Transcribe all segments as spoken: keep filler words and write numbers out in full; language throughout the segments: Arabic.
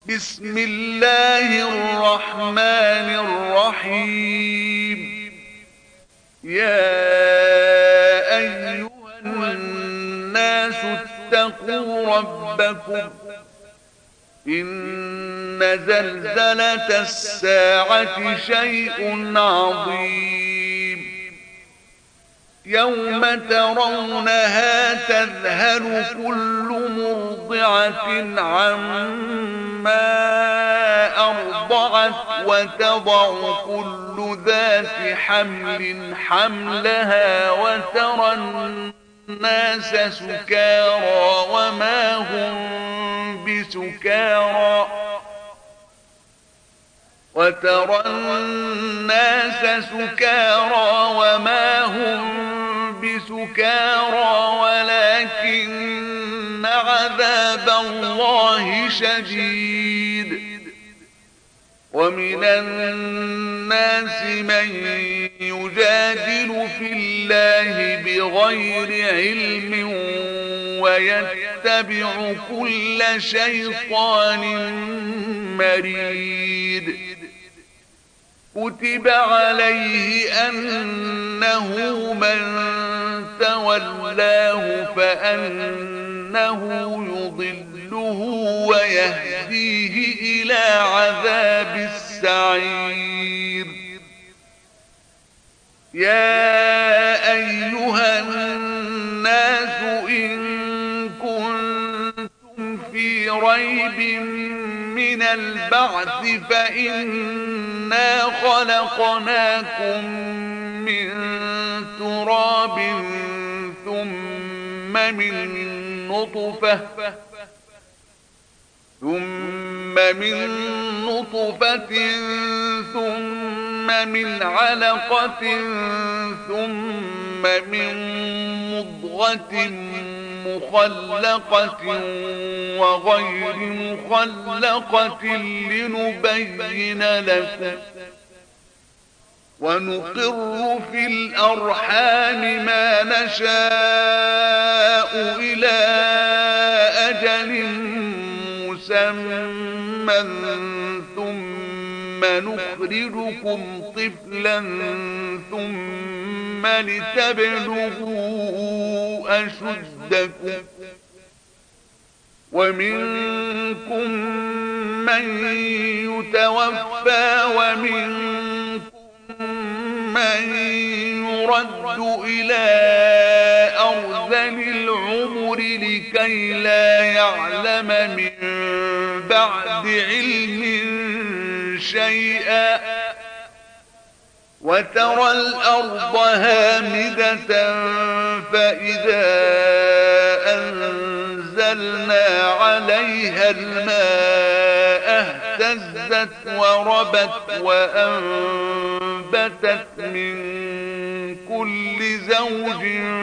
بسم الله الرحمن الرحيم. يا أيها الناس اتقوا ربكم إن زلزلة الساعة شيء عظيم. يوم ترونها تذهل كل مرضعة عما أرضعت وتضع كل ذات حمل حملها وترى الناس سكارى وما هم بسكارى وترى الناس سكارى وما هم بسكارى ولكن عذاب الله شديد. ومن الناس من يجادل في الله بغير علم ويتبع كل شيطان مريد. كتب عليه أنه من تولاه فأنه يضله ويهديه إلى عذاب السعير. يا أيها الناس إن كنتم في ريب من البعث فإنا خلقناكم من تراب ثم من نطفة ثم من نطفة ثم من علقة ثم من مضغة مخلقة وغير مخلقة لنبين لكم ونقر في الأرحام ما نشاء إلى أجل مسمى ثم نخرجكم طفلا ثم لتبلغوا أشدكم ومنكم من يتوفى ومنكم من يرد إلى أرذل العمر لكي لا يعلم من بعد علم شيئا. وترى الأرض هامدة فإذا أنزلنا عليها الماء اهتزت وربت وأنبتت من كل زوج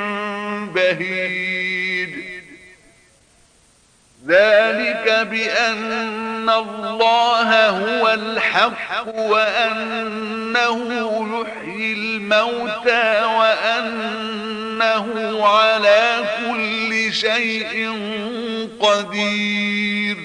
بهيج. ذلك بأن الله هو الحق وأنه يحيي الموتى وأنه على كل شيء قدير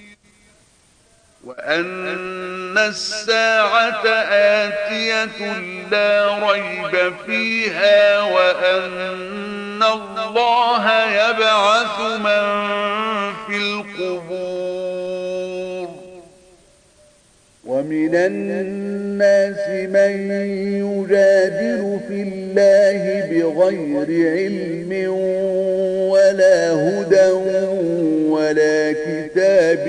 وأن الساعة آتية لا ريب فيها وأن الله يبعث من في القبور. ومن الناس من يجادل في الله بغير علم ولا هدى ولا كتاب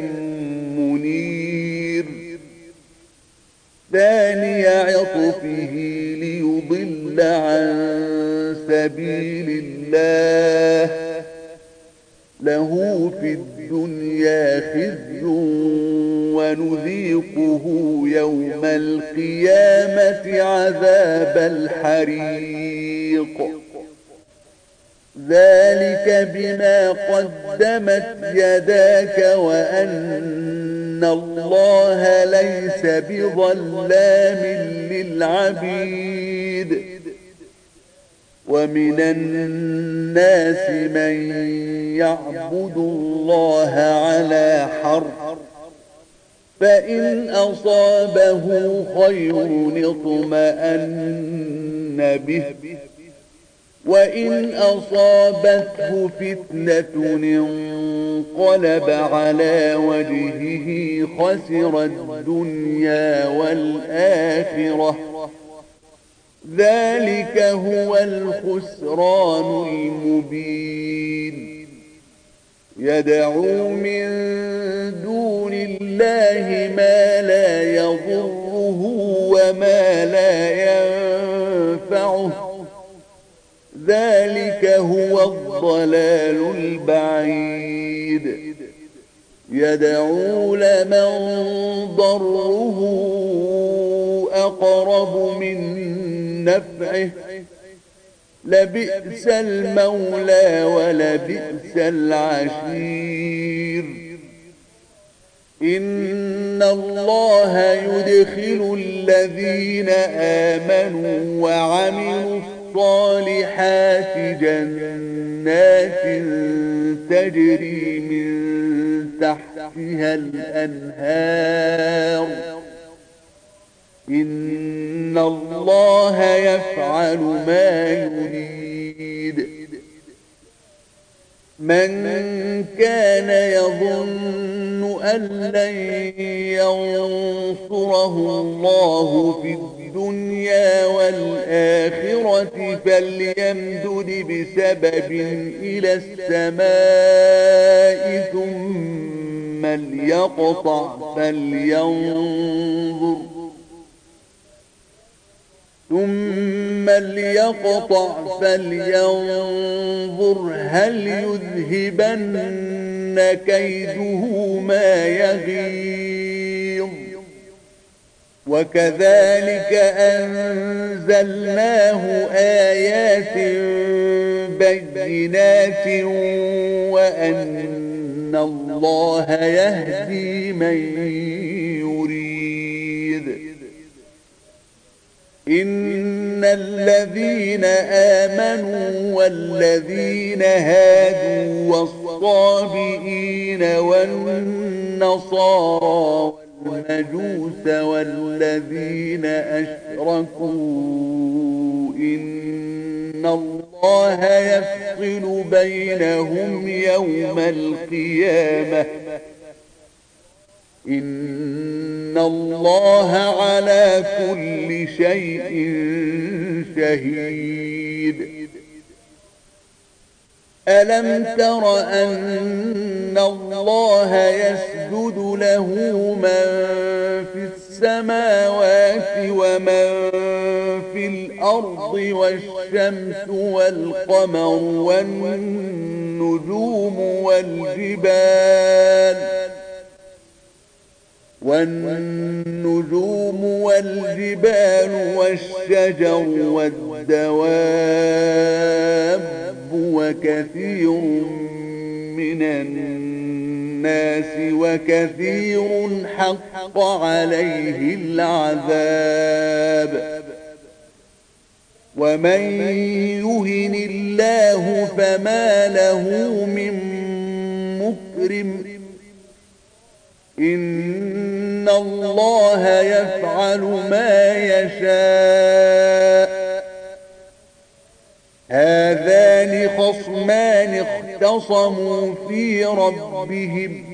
منير. ثاني عطفه ليضل عن سبيل الله له في الدنيا خزي ونذيقه يوم القيامة عذاب الحريق. ذلك بما قدمت يداك وأن الله ليس بظلام للعبيد. ومن الناس من يعبد الله على حرف فإن أصابه خير اطمأن به وإن أصابته فتنة انقلب على وجهه خسر الدنيا والآخرة ذلك هو الخسران المبين يدعو من دون الله ما لا يضره وما لا ينفعه ذلك هو الضلال البعيد يدعو لمن ضره أقرب من نفعه لبئس المولى ولبئس العشير إن الله يدخل الذين آمنوا وعملوا الصالحات جنات تجري من تحتها الأنهار إن الله يفعل ما يريد من كان يظن أن لن ينصره الله في الدنيا والآخرة فليمدد بسبب إلى السماء ثم ليقطع فلينظر ثم ليقطع فلينظر هل يذهبن كيده ما يغيظ وكذلك أنزلناه آيات بينات وأن الله يهدي من يريد إن الذين آمنوا والذين هادوا والصابئين والنصارى والمجوس والذين أشركوا إن الله يفصل بينهم يوم القيامة إن الله على كل شيء شهيد ألم تر أن الله يسجد له من في السماوات ومن في الأرض والشمس والقمر والنجوم والجبال والنجوم والجبال والشجر والدواب وكثير من الناس وكثير حق عليه العذاب ومن يهن الله فما له من مكرم إن الله يفعل ما يشاء هذان خصمان اختصموا في ربهم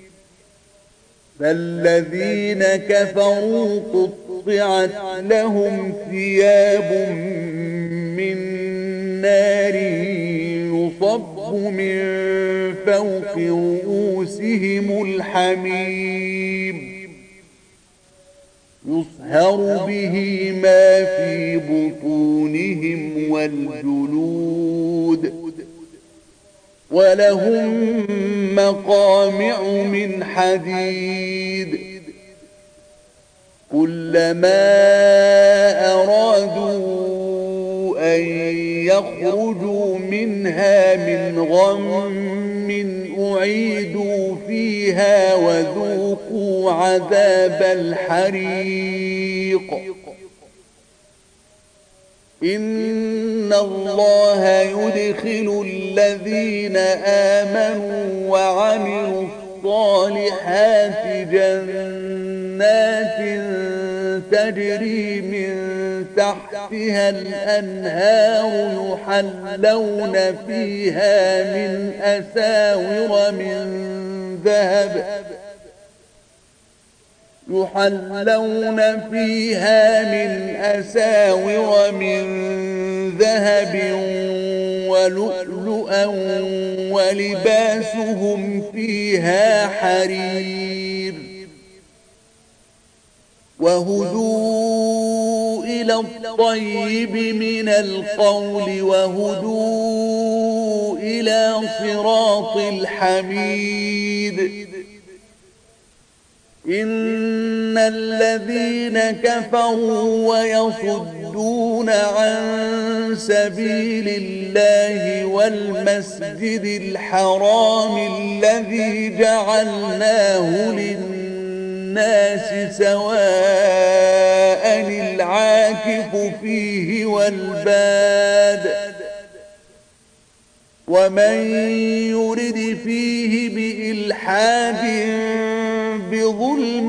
فالذين كفروا قطعت لهم ثياب من نار يصب من فوق رؤوسهم الحميم يصهر به ما في بطونهم والجلود ولهم مقامع من حديد كلما أرادوا أن يخرجوا منها من غم أعيدوا فيها وذوقوا عذاب الحريق إن الله يدخل الذين آمنوا وعملوا الصالحات جنات جنات تجري من تحتها الأنهار يحلون فيها من أساور من ذهب يحلون فيها من أساور من ذهب ولؤلؤا ولباسهم فيها حرير وهدوا إلى الطيب من القول وهدوا إلى صراط الحميد إن الذين كفروا ويصدون عن سبيل الله والمسجد الحرام الذي جعلناه للناس سواء العاكف فيه والباد ومن يرد فيه بإلحاد بظلم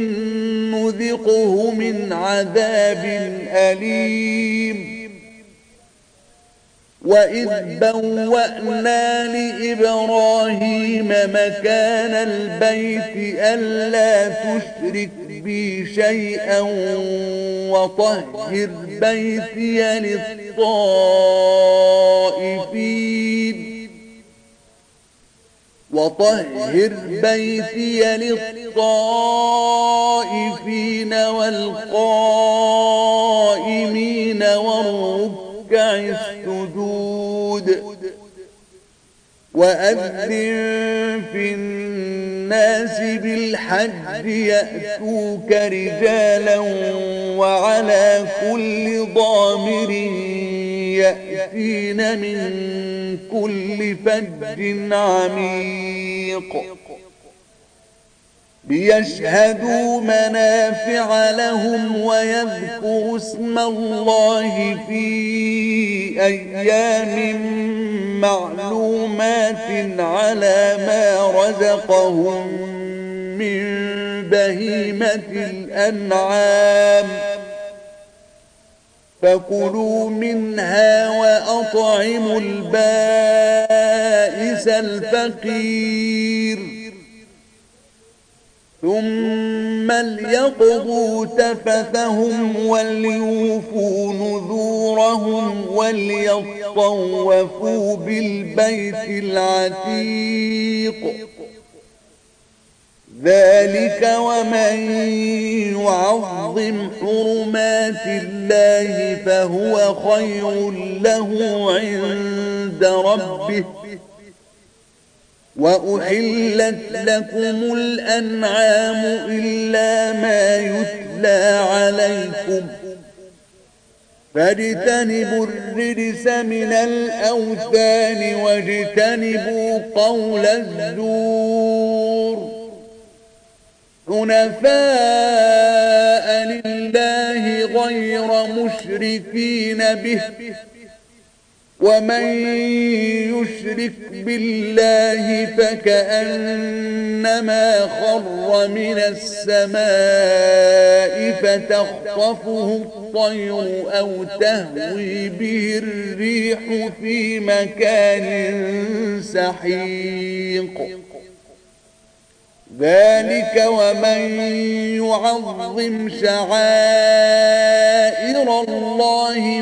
نذقه من عذاب أليم وإذ بوأنا لإبراهيم مكان البيت ألا تشرك بي شيئا وطهر بيتي للطائفين وطهر بيتي للطائفين والقائمين والركع السجود وأذن في الناس بالحج يأتوك رجالا وعلى كل ضامر يأتين من كل فج عميق ليشهدوا منافع لهم ويذكروا اسم الله في أيام معلومات على ما رزقهم من بهيمة الأنعام فكلوا منها وأطعموا البائس الفقير ثم ليقضوا تفثهم وليوفوا نذورهم وليطوفوا بالبيت العتيق ذلك ومن يعظم حرمات الله فهو خير له عند ربه وأحلت لكم الأنعام إلا ما يتلى عليكم فاجتنبوا الرجس من الأوثان واجتنبوا قول الزور حنفاء لله غير مشركين به ومن يشرك بالله فكأنما خر من السماء فتخطفه الطير أو تهوي به الريح في مكان سحيق ذلك ومن يعظم شعائر الله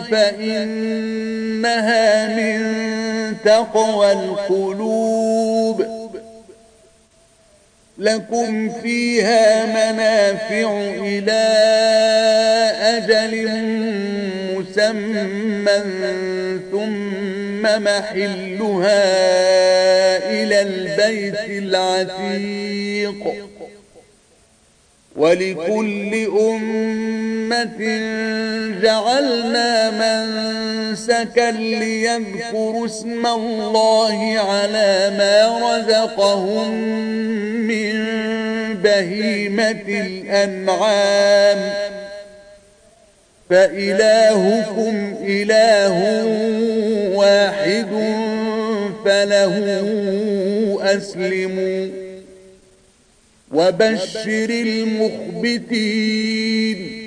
فإنها من تقوى القلوب لكم فيها منافع إلى أجل مسمى ثم محلها إلى البيت العتيق ولكل أمة جعلنا منسكا ليذكروا اسم الله على ما رزقهم من بهيمة الأنعام فإلهكم إله واحد فله أسلموا وبشر المخبتين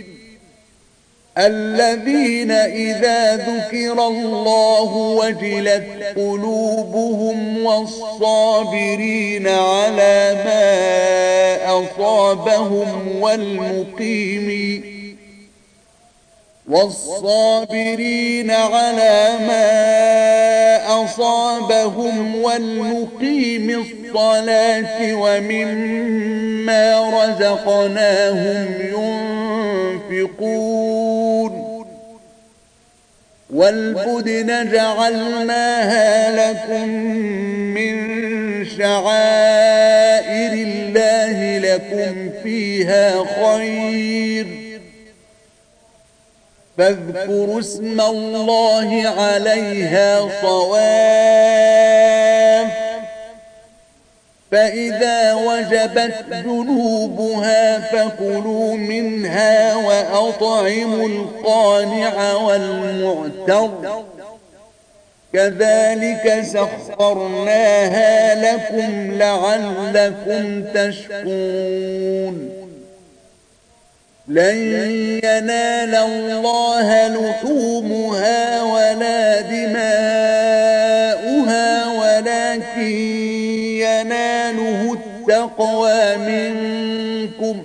الذين إذا ذكر الله وجلت قلوبهم والصابرين على ما أصابهم والمقيم والصابرين على ما أصابهم والمقيم الصلاة ومما رزقناهم ينفقون والبدن جعلناها لكم من شعائر الله لكم فيها خير فاذكروا اسم الله عليها صواف فإذا وجبت جنوبها فكلوا منها وأطعموا القانع والمعتر كذلك سخرناها لكم لعلكم تشكرون لن ينال الله لحومها ولا دماؤها ولكن يناله التقوى منكم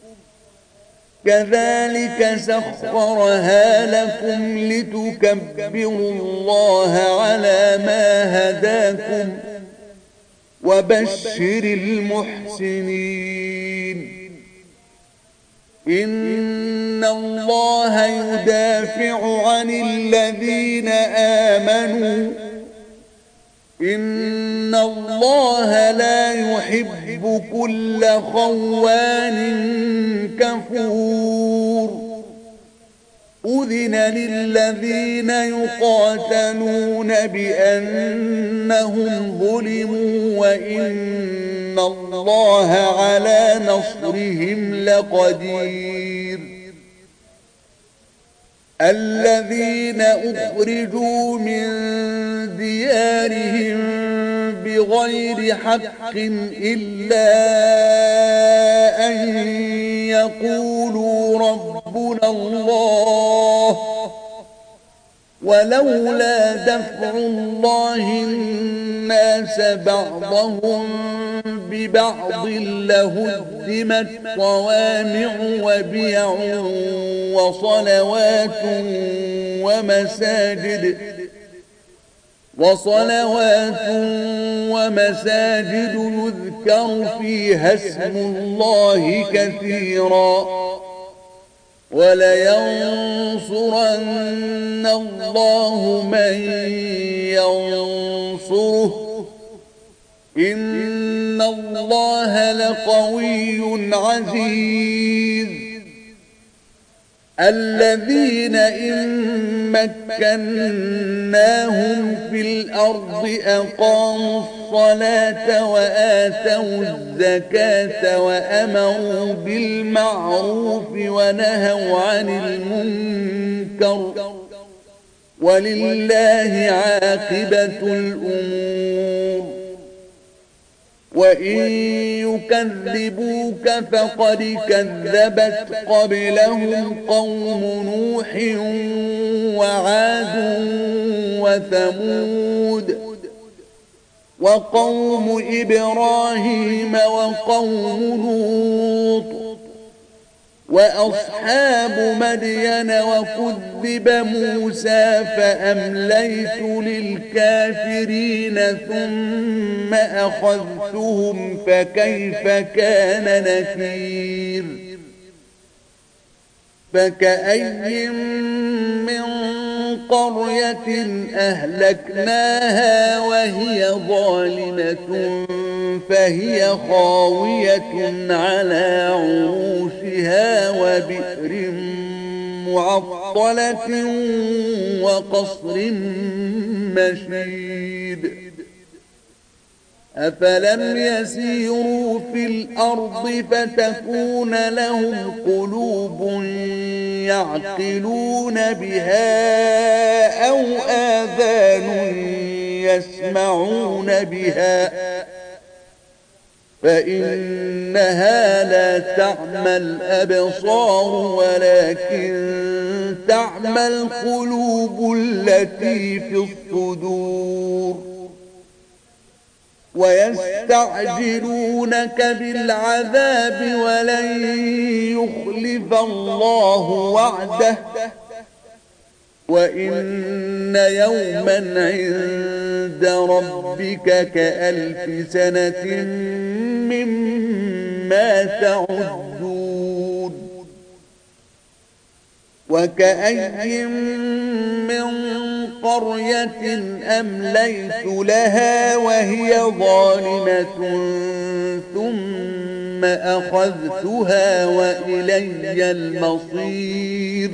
كذلك سخرها لكم لتكبروا الله على ما هداكم وبشر المحسنين إن الله يدافع عن الذين آمنوا إن الله لا يحب كل خوان كفور أذن للذين يقاتلون بأنهم ظلموا وإن الله على نصرهم لقدير الذين أخرجوا من ديارهم بغير حق إلا أن يقولوا ربنا الله ولولا دفع الله الناس بعضهم ببعض لهدمت صوامع وبيع وصلوات ومساجد وصلوات ومساجد يذكر فيها اسم الله كثيرا ولينصرن الله من ينصره إن الله لقوي عزيز الذين إن مكناهم في الأرض أقاموا الصلاة وآتوا الزكاة وأمروا بالمعروف ونهوا عن المنكر ولله عاقبة الأمور وإن يكذبوك فقد كذبت قبلهم قوم نوح وعاد وثمود وقوم إبراهيم وقوم لوط وأصحاب مدين وكذب موسى فأمليت للكافرين ثم أخذتهم فكيف كان نكير فكأي من قرية أهلكناها وهي ظالمة فهي خاوية على عروشها وبئر معطلة وقصر مشيد أفلم يسيروا في الأرض فتكون لهم قلوب يعقلون بها أو آذان يسمعون بها فإنها لا تعمى الأبصار ولكن تعمى القلوب التي في الصدور. ويستعجلونك بالعذاب ولن يخلف الله وعده وإن يوما عند ربك كألف سنة مما تعدون. وكأي من قرية أمليت لها وهي ظالمة ثم أخذتها وإلي المصير.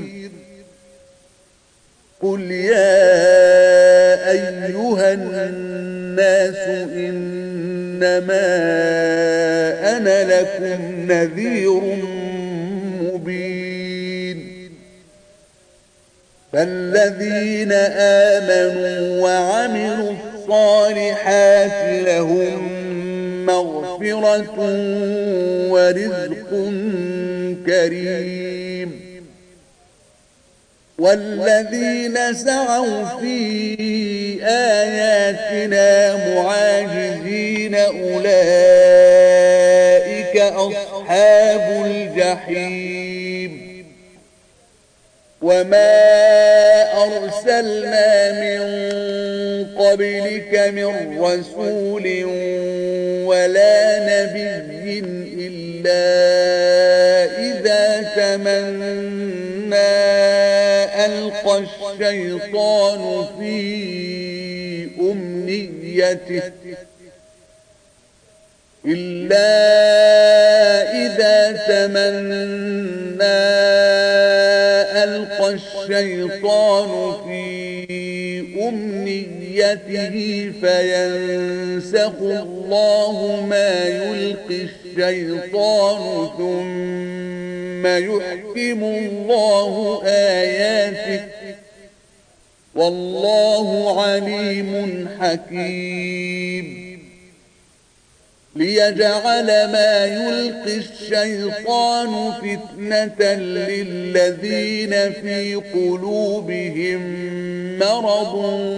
قل يا أيها الناس إنما أنا لكم نذير مبين. فالذين آمنوا وعملوا الصالحات لهم مغفرة ورزق كريم. والذين سعوا في آياتنا معاجزين أولئك أصحاب الجحيم. وما أرسلنا من قبلك من رسول ولا نبي إلا إذا تمنى ألقى الشيطان في أمنيته إلا إذا تمنى ألقى الشيطان في أمنيته فينسخ الله ما يلقي الشيطان ثم يحكم الله آياته والله عليم حكيم. ليجعل ما يلقي الشيطان فتنة للذين في قلوبهم مرض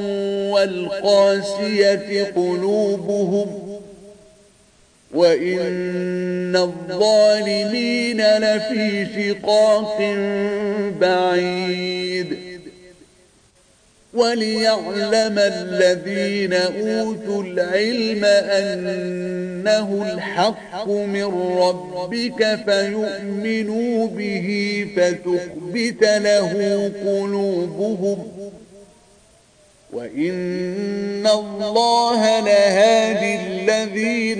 والقاسية قلوبهم وإن الظالمين لفي شقاق بعيد. وليعلم الذين أوتوا العلم أنه الحق من ربك فيؤمنوا به فتخبت له قلوبهم وإن الله لهادي الذين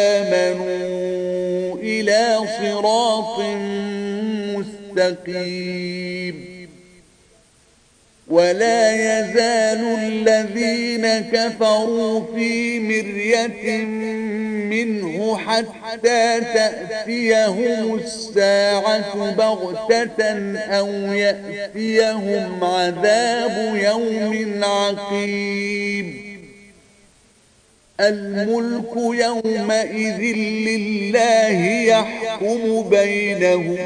آمنوا إلى صراط مستقيم. ولا يزال الذين كفروا في مرية منه حتى تأتيهم الساعة بغتة أو يأتيهم عذاب يوم عقيم. الملك يومئذ لله يحكم بينهم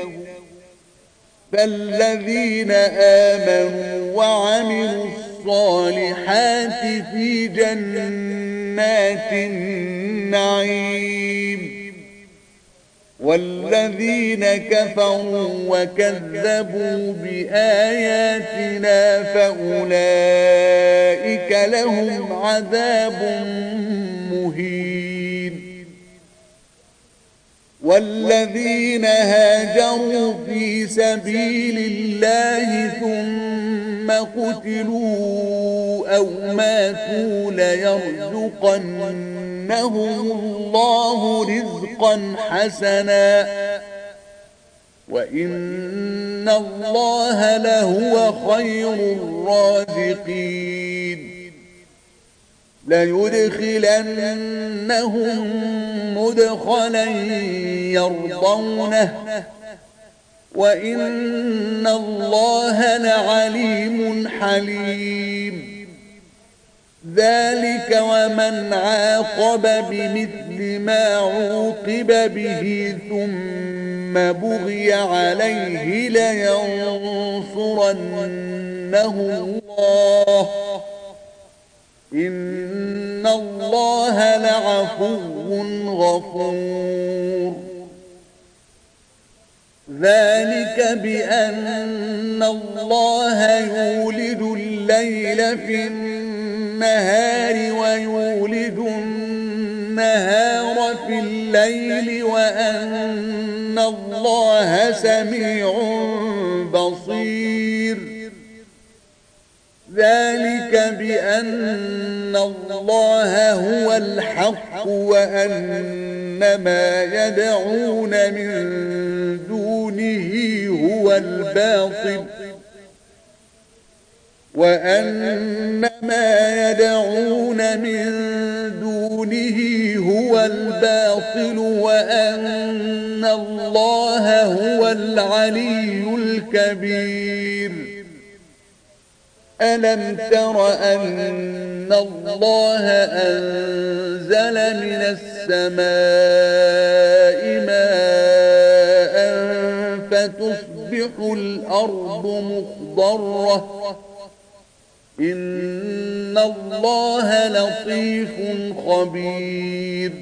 فالذين آمنوا وعملوا الصالحات في جنات النعيم. والذين كفروا وكذبوا بآياتنا فأولئك لهم عذاب مهين. والذين هاجروا في سبيل الله ثم قتلوا أو ماتوا ليرزقنهم الله رزقا حسنا وإن الله لهو خير الرازقين. ليدخلنهم مدخلا يرضونه وإن الله لعليم حليم. ذلك ومن عاقب بمثل ما عوقب به ثم بغي عليه لينصرنه الله إن الله لعفو غفور. ذلك بأن الله يولد الليل في النهار ويولد النهار في الليل وأن الله سميع بصير. ذلك بأن الله هو الحق وأن ما يدعون من دونه هو الباطل وأن ما يدعون من دونه هو الباطل وأن الله هو العلي الكبير. ألم تر أن الله أنزل من السماء ماء فتصبح الأرض مخضرة إن الله لطيف خبير.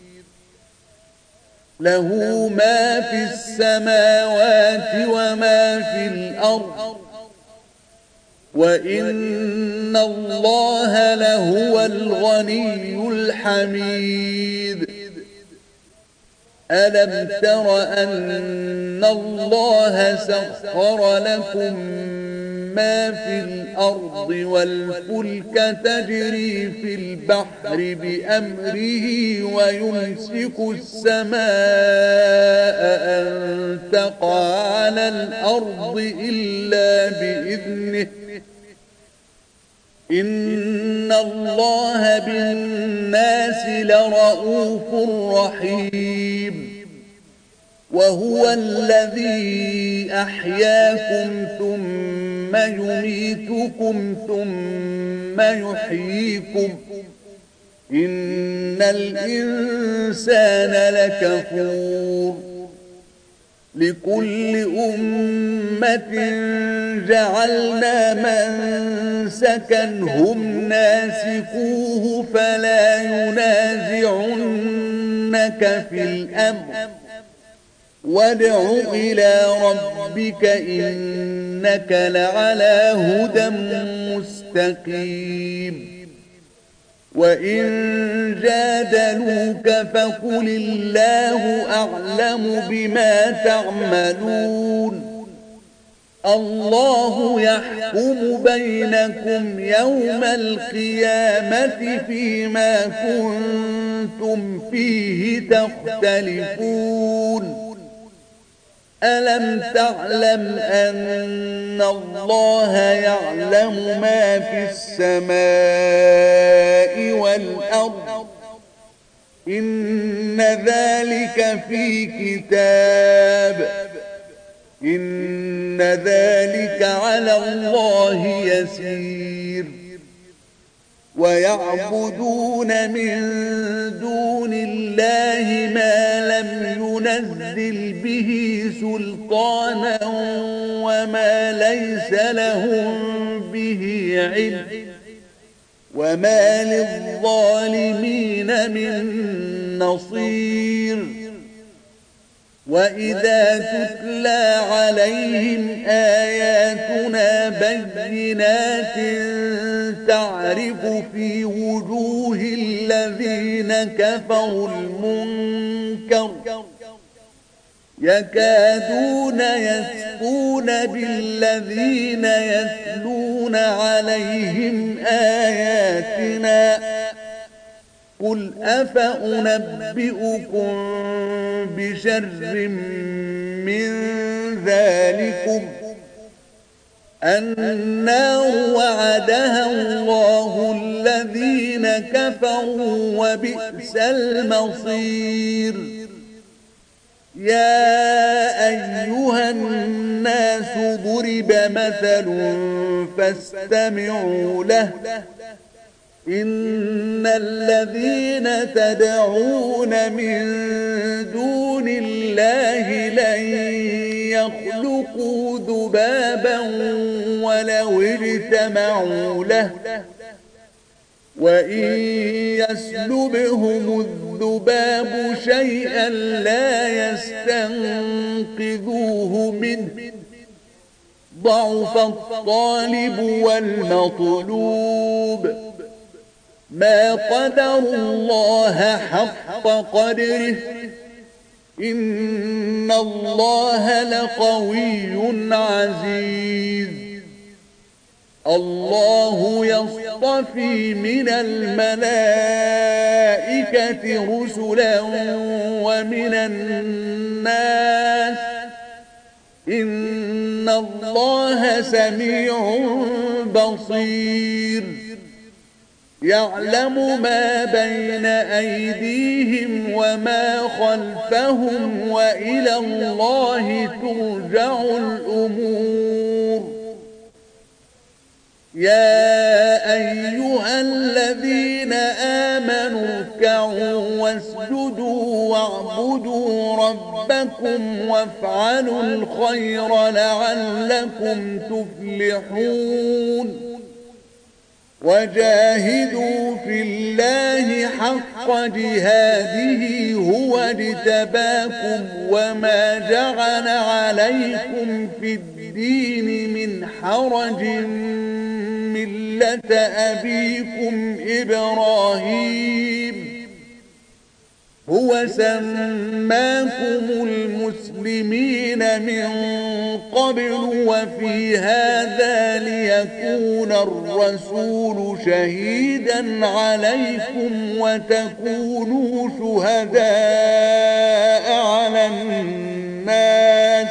له ما في السماوات وما في الأرض وإن الله لهو الغني الحميد. ألم تر أن الله سخر لكم ما في الأرض والفلك تجري في البحر بأمره ويمسك السماء أن تقع على الأرض إلا بإذنه إن الله بالناس لرؤوف رحيم. وهو الذي أحياكم ثم يميتكم ثم يحييكم إن الإنسان لكفور. لكل أمة جعلنا منسكا هم ناسكوه فلا ينازعنك في الأمر وادع إلى ربك إنك لعلى هدى مستقيم. وإن جادلوك فقل الله أعلم بما تعملون الله يحكم بينكم يوم القيامة فيما كنتم فيه تختلفون. ألم تعلم أن الله يعلم ما في السماء والأرض إن ذلك في كتاب إن ذلك على الله يسير. ويعبدون من دون الله ما لم ينزل به سلطانا وما ليس لهم به علم وما للظالمين من نصير. وإذا تتلى عليهم آياتنا بينات تعرف في وجوه الذين كفروا المنكر يكادون يسقون بالذين يتلون عليهم آياتنا قل أفأنبئكم بشر من ذلكم النار وعدها الله الذين كفروا وبئس المصير. يا أيها الناس ضرب مثل فاستمعوا له إن الذين تدعون من دون الله لن يخلقوا ذبابا ولو اجتمعوا له وإن يسلبهم الذباب شيئا لا يستنقذوه منه ضعف الطالب والمطلوب ما قدروا الله حق قدره إن الله لقوي عزيز الله يصطفي من الملائكة رسلا ومن الناس إن الله سميع بصير يعلم ما بين أيديهم وما خلفهم وإلى الله ترجع الأمور يا أيها الذين آمنوا اركعوا واسجدوا واعبدوا ربكم وافعلوا الخير لعلكم تفلحون وجاهدوا في الله حق جهاده هو اجتباكم وما جعل عليكم في الدين من حرج ملة أبيكم إبراهيم هو سماكم المسلمين من قبل وفي هذا ليكون الرسول شهيدا عليكم وتكونوا شهداء على الناس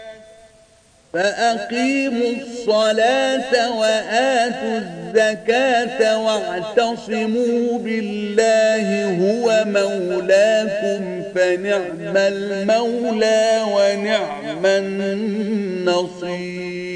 فأقيموا الصلاة وآتوا الزكاة واعتصموا بالله هو مولاكم فنعم المولى ونعم النصير